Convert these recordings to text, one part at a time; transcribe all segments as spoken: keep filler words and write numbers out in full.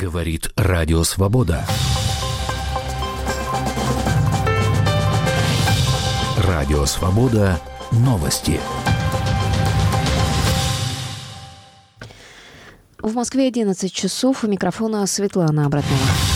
Говорит Радио Свобода. Радио Свобода. Новости. В Москве одиннадцать часов. У микрофона Светлана Абратнова.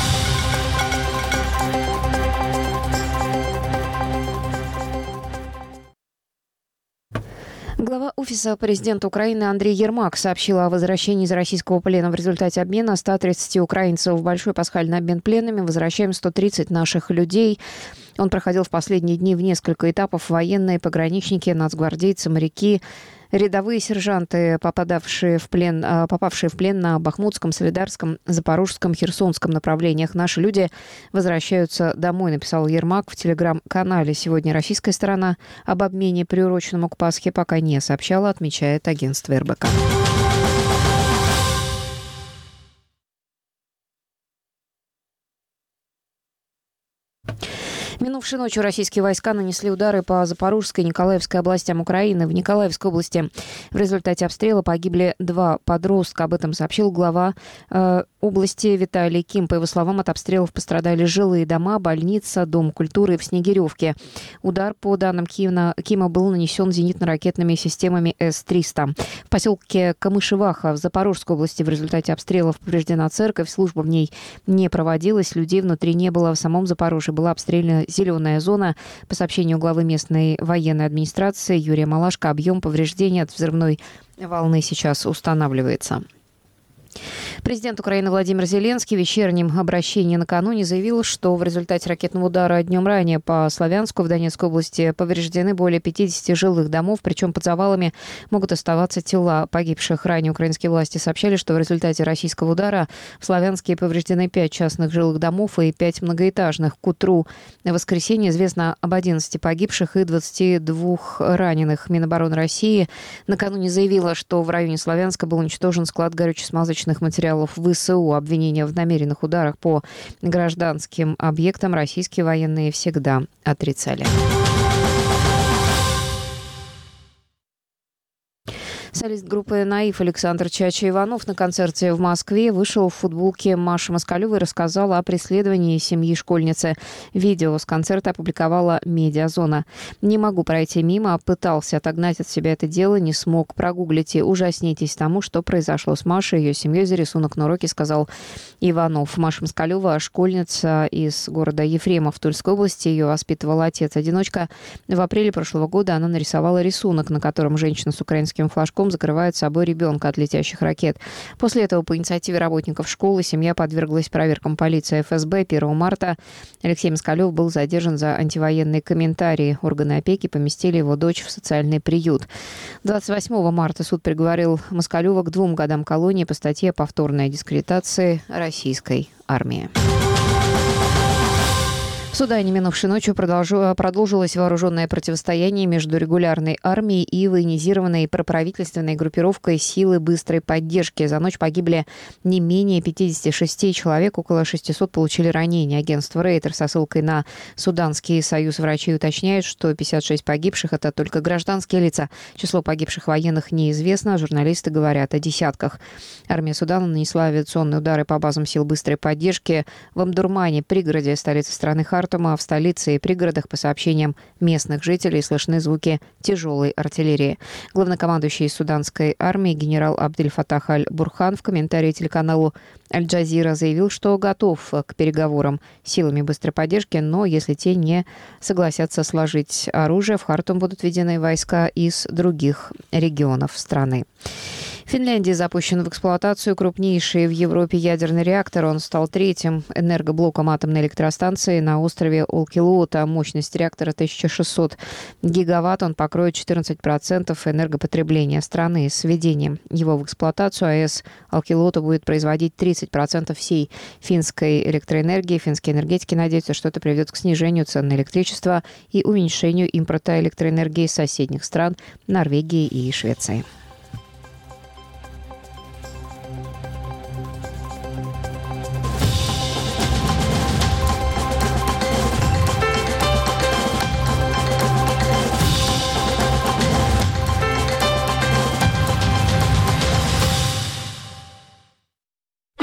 Глава Офиса президента Украины Андрей Ермак сообщил о возвращении из российского плена в результате обмена ста тридцати украинцев в большой пасхальный обмен пленными. Возвращаем сто тридцать наших людей. Он проходил в последние дни в несколько этапов. Военные, пограничники, нацгвардейцы, моряки, рядовые сержанты, попадавшие в плен, попавшие в плен на Бахмутском, Солидарском, Запорожском, Херсонском направлениях. Наши люди возвращаются домой, написал Ермак в телеграм-канале. Сегодня российская сторона об обмене, приуроченному к Пасхе, пока не сообщала, отмечает агентство эр бэ ка. Минувшей ночью российские войска нанесли удары по Запорожской и Николаевской областям Украины. В Николаевской области в результате обстрела погибли два подростка. Об этом сообщил глава э, области Виталий Ким. По его словам, от обстрелов пострадали жилые дома, больница, дом культуры в Снегиревке. Удар, по данным Кима, Кима был нанесен зенитно-ракетными системами эс триста. В поселке Камышеваха в Запорожской области в результате обстрелов повреждена церковь. Служба в ней не проводилась, людей внутри не было. В самом Запорожье была обстреляна зеленая зона. По сообщению главы местной военной администрации Юрия Малашко, объем повреждений от взрывной волны сейчас устанавливается. Президент Украины Владимир Зеленский в вечернем обращении накануне заявил, что в результате ракетного удара днем ранее по Славянску в Донецкой области повреждены более пятидесяти жилых домов, причем под завалами могут оставаться тела погибших. Ранее украинские власти сообщали, что в результате российского удара в Славянске повреждены пять частных жилых домов и пять многоэтажных. К утру воскресенья известно об одиннадцати погибших и двадцати двух раненых. Минобороны России накануне заявила, что в районе Славянска был уничтожен склад горюче-смазочных материалов вэ эс у. Обвинения в намеренных ударах по гражданским объектам российские военные всегда отрицали. Солист группы «Наив» Александр Чача Иванов на концерте в Москве вышел в футболке Маши Москалевой и рассказал о преследовании семьи школьницы. Видео с концерта опубликовала «Медиазона». «Не могу пройти мимо, пытался отогнать от себя это дело, не смог. Прогуглите, ужаснитесь тому, что произошло с Машей и ее семьей за рисунок на уроке», сказал Иванов. Маша Москалева – школьница из города Ефремов в Тульской области. Ее воспитывал отец-одиночка. В апреле прошлого года она нарисовала рисунок, на котором женщина с украинским флажком закрывает собой ребенка от летящих ракет. После этого по инициативе работников школы семья подверглась проверкам полиции эф эс бэ. первого марта Алексей Москалев был задержан за антивоенные комментарии. Органы опеки поместили его дочь в социальный приют. двадцать восьмого марта суд приговорил Москалева к двум годам колонии по статье «Повторная дискредитация российской армии». В Судане минувшей ночью продолжилось вооруженное противостояние между регулярной армией и военизированной проправительственной группировкой силы быстрой поддержки. За ночь погибли не менее пятидесяти шести человек, около шестисот получили ранения. Агентство Рейтер со ссылкой на Суданский союз врачей уточняет, что пятьдесят шесть погибших – это только гражданские лица. Число погибших военных неизвестно. Журналисты говорят о десятках. Армия Судана нанесла авиационные удары по базам сил быстрой поддержки в Омдурмане, пригороде столицы страны Хартум. В столице и пригородах, по сообщениям местных жителей, слышны звуки тяжелой артиллерии. Главнокомандующий суданской армии генерал Абдель-Фатах Аль-Бурхан в комментарии телеканалу Аль-Джазира заявил, что готов к переговорам с силами быстрой поддержки, но если те не согласятся сложить оружие, в Хартум будут введены войска из других регионов страны. В Финляндии запущен в эксплуатацию крупнейший в Европе ядерный реактор. Он стал третьим энергоблоком атомной электростанции на острове Олкилуота. Мощность реактора тысяча шестьсот гигаватт. Он покроет четырнадцать процентов энергопотребления страны. С введением его в эксплуатацию АЭС Олкилуота будет производить тридцать процентов всей финской электроэнергии. Финские энергетики надеются, что это приведет к снижению цен на электричество и уменьшению импорта электроэнергии из соседних стран Норвегии и Швеции.